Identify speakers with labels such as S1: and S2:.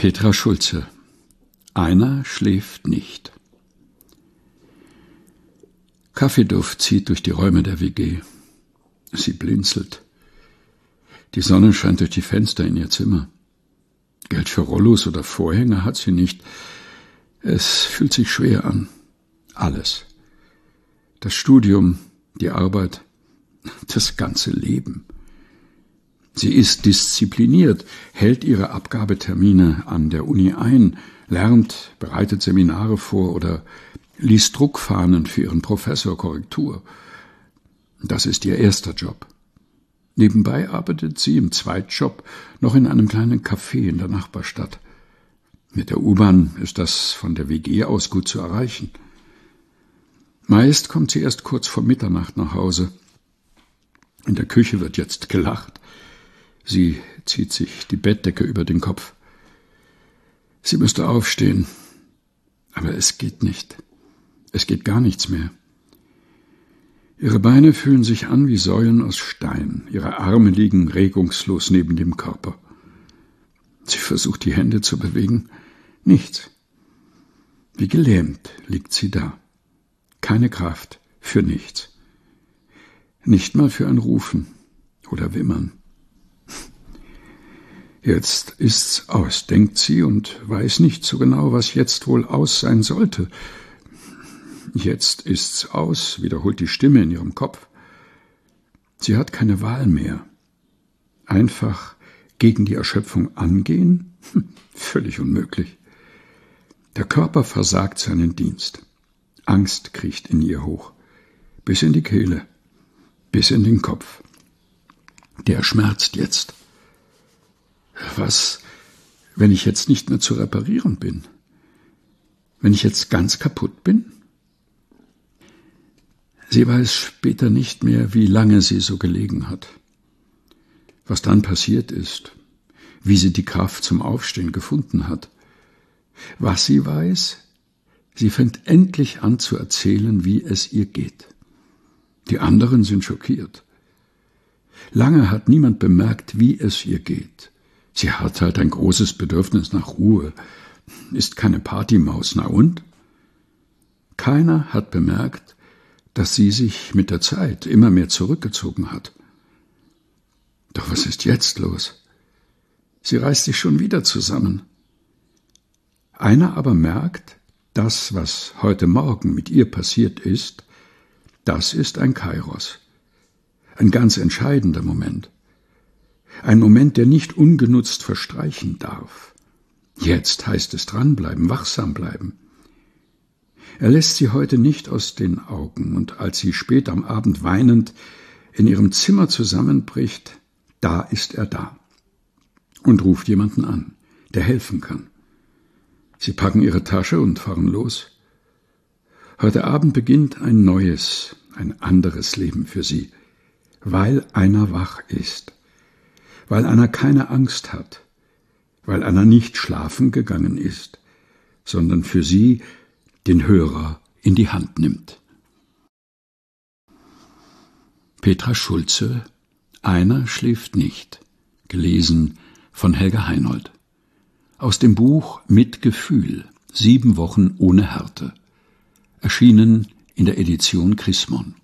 S1: Petra Schulze. Einer schläft nicht. Kaffeeduft zieht durch die Räume der WG. Sie blinzelt. Die Sonne scheint durch die Fenster in ihr Zimmer. Geld für Rollos oder Vorhänge hat sie nicht. Es fühlt sich schwer an. Alles. Das Studium, die Arbeit, das ganze Leben. Sie ist diszipliniert, hält ihre Abgabetermine an der Uni ein, lernt, bereitet Seminare vor oder liest Druckfahnen für ihren Professor Korrektur. Das ist ihr erster Job. Nebenbei arbeitet sie im Zweitjob noch in einem kleinen Café in der Nachbarstadt. Mit der U-Bahn ist das von der WG aus gut zu erreichen. Meist kommt sie erst kurz vor Mitternacht nach Hause. In der Küche wird jetzt gelacht. Sie zieht sich die Bettdecke über den Kopf. Sie müsste aufstehen, aber es geht nicht. Es geht gar nichts mehr. Ihre Beine fühlen sich an wie Säulen aus Stein. Ihre Arme liegen regungslos neben dem Körper. Sie versucht, die Hände zu bewegen. Nichts. Wie gelähmt liegt sie da. Keine Kraft für nichts. Nicht mal für ein Rufen oder Wimmern. Jetzt ist's aus, denkt sie und weiß nicht so genau, was jetzt wohl aus sein sollte. Jetzt ist's aus, wiederholt die Stimme in ihrem Kopf. Sie hat keine Wahl mehr. Einfach gegen die Erschöpfung angehen? Völlig unmöglich. Der Körper versagt seinen Dienst. Angst kriecht in ihr hoch, bis in die Kehle, bis in den Kopf. Der schmerzt jetzt. Was, wenn ich jetzt nicht mehr zu reparieren bin? Wenn ich jetzt ganz kaputt bin? Sie weiß später nicht mehr, wie lange sie so gelegen hat. Was dann passiert ist, wie sie die Kraft zum Aufstehen gefunden hat. Was sie weiß, sie fängt endlich an zu erzählen, wie es ihr geht. Die anderen sind schockiert. Lange hat niemand bemerkt, wie es ihr geht. Sie hat halt ein großes Bedürfnis nach Ruhe, ist keine Partymaus, na und? Keiner hat bemerkt, dass sie sich mit der Zeit immer mehr zurückgezogen hat. Doch was ist jetzt los? Sie reißt sich schon wieder zusammen. Einer aber merkt, das, was heute Morgen mit ihr passiert ist, das ist ein Kairos. Ein ganz entscheidender Moment. Ein Moment, der nicht ungenutzt verstreichen darf. Jetzt heißt es dranbleiben, wachsam bleiben. Er lässt sie heute nicht aus den Augen, und als sie spät am Abend weinend in ihrem Zimmer zusammenbricht, da ist er da und ruft jemanden an, der helfen kann. Sie packen ihre Tasche und fahren los. Heute Abend beginnt ein neues, ein anderes Leben für sie, weil einer wach ist. Weil einer keine Angst hat, weil einer nicht schlafen gegangen ist, sondern für sie den Hörer in die Hand nimmt. Petra Schulze, Einer schläft nicht, gelesen von Helga Heinold. Aus dem Buch Mit Gefühl, 7 Wochen ohne Härte, erschienen in der Edition Chrismon.